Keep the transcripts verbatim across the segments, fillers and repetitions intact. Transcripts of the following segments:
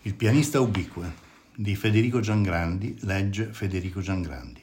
Il pianista ubique di Federico Giangrandi, legge Federico Giangrandi.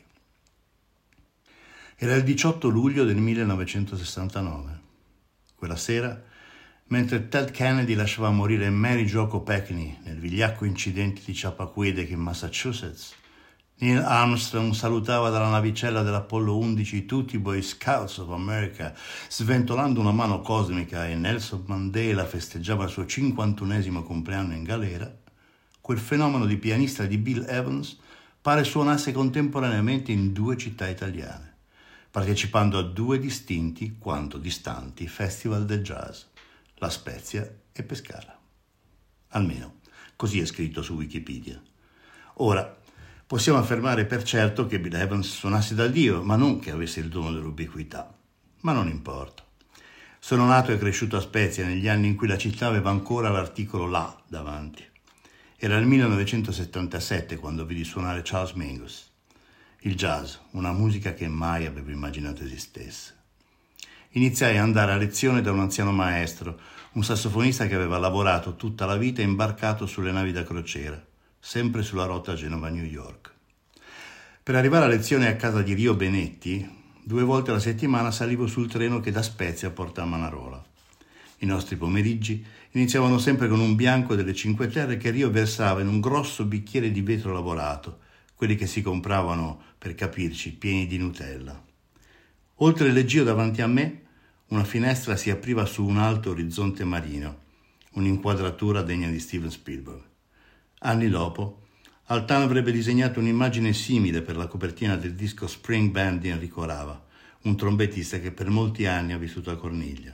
Era il diciotto luglio del millenovecentosessantanove. Quella sera, mentre Ted Kennedy lasciava morire Mary Jo Kopechne nel vigliacco incidente di Chappaquiddick in Massachusetts, Neil Armstrong salutava dalla navicella dell'Apollo undici tutti i Boy Scouts of America sventolando una mano cosmica e Nelson Mandela festeggiava il suo cinquantunesimo compleanno in galera, quel fenomeno di pianista di Bill Evans pare suonasse contemporaneamente in due città italiane, partecipando a due distinti quanto distanti festival del jazz, La Spezia e Pescara. Almeno così è scritto su Wikipedia. Ora, possiamo affermare per certo che Bill Evans suonasse da Dio, ma non che avesse il dono dell'ubiquità. Ma non importa. Sono nato e cresciuto a Spezia negli anni in cui la città aveva ancora l'articolo La davanti. Era il millenovecentosettantasette quando vidi suonare Charles Mingus. Il jazz, una musica che mai avevo immaginato esistesse. Iniziai ad andare a lezione da un anziano maestro, un sassofonista che aveva lavorato tutta la vita imbarcato sulle navi da crociera, sempre sulla rotta Genova-New York. Per arrivare a lezione a casa di Rio Benetti, due volte alla settimana salivo sul treno che da Spezia porta a Manarola. I nostri pomeriggi iniziavano sempre con un bianco delle Cinque Terre che Rio versava in un grosso bicchiere di vetro lavorato, quelli che si compravano, per capirci, pieni di Nutella. Oltre il leggio davanti a me, una finestra si apriva su un alto orizzonte marino, un'inquadratura degna di Steven Spielberg. Anni dopo, Altan avrebbe disegnato un'immagine simile per la copertina del disco Spring Band di Enrico Rava, un trombettista che per molti anni ha vissuto a Corniglia.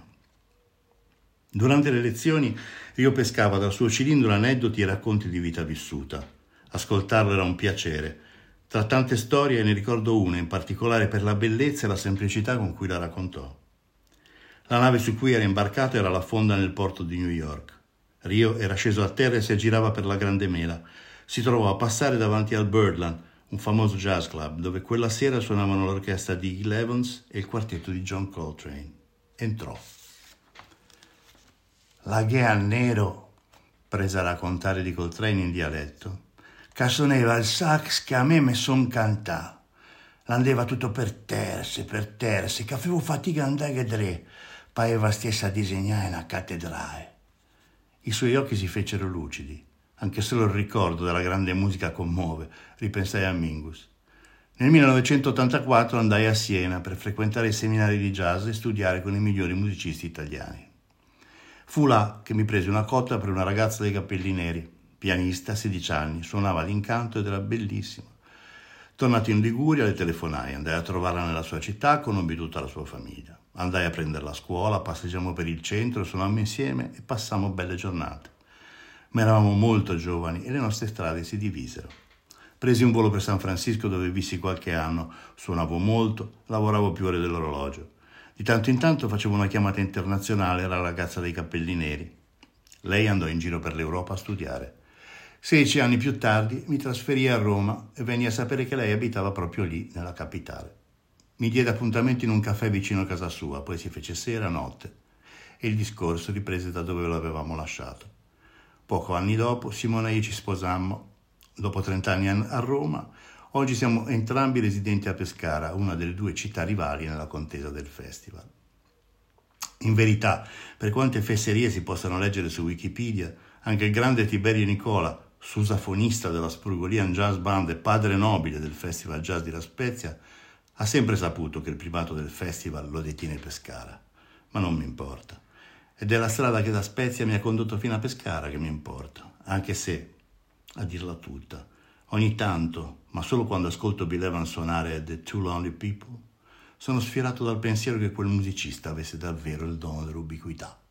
Durante le lezioni Rio pescava dal suo cilindro aneddoti e racconti di vita vissuta. Ascoltarlo era un piacere. Tra tante storie ne ricordo una, in particolare per la bellezza e la semplicità con cui la raccontò. La nave su cui era imbarcato era l'affonda nel porto di New York. Rio era sceso a terra e si aggirava per la Grande Mela. Si trovò a passare davanti al Birdland, un famoso jazz club, dove quella sera suonavano l'orchestra di Gil Evans e il quartetto di John Coltrane. Entrò. La ghea nero, prese a raccontare di Coltrane in dialetto, che suonava il sax che a me mi son cantà. L'andeva tutto per terse, per terse, che avevo fatica a andare a vedere, pareva stessa a disegnare una cattedrale. I suoi occhi si fecero lucidi. Anche solo il ricordo della grande musica commuove, ripensai a Mingus. Nel millenovecentottantaquattro andai a Siena per frequentare i seminari di jazz e studiare con i migliori musicisti italiani. Fu là che mi presi una cotta per una ragazza dai capelli neri, pianista, sedici anni, suonava l'incanto ed era bellissima. Tornato in Liguria le telefonai, andai a trovarla nella sua città, conobbi tutta la sua famiglia. Andai a prenderla a scuola, passeggiammo per il centro, suonammo insieme e passammo belle giornate. Ma eravamo molto giovani e le nostre strade si divisero. Presi un volo per San Francisco dove vissi qualche anno, suonavo molto, lavoravo più ore dell'orologio. Di tanto in tanto facevo una chiamata internazionale alla ragazza dei capelli neri. Lei andò in giro per l'Europa a studiare. Sedici anni più tardi mi trasferii a Roma e venni a sapere che lei abitava proprio lì, nella capitale. Mi diede appuntamento in un caffè vicino a casa sua, poi si fece sera, notte, e il discorso riprese da dove lo avevamo lasciato. Poco anni dopo Simona e io ci sposammo. Dopo trent'anni a Roma, oggi siamo entrambi residenti a Pescara, una delle due città rivali nella contesa del festival. In verità, per quante fesserie si possano leggere su Wikipedia, anche il grande Tiberio Nicola, susafonista della Spurgolian Jazz Band e padre nobile del Festival Jazz di La Spezia, ha sempre saputo che il primato del festival lo detiene Pescara, ma non mi importa. Ed è la strada che da Spezia mi ha condotto fino a Pescara che mi importa, anche se, a dirla tutta, ogni tanto, ma solo quando ascolto Bill Evans suonare The Two Lonely People, sono sfiorato dal pensiero che quel musicista avesse davvero il dono dell'ubiquità.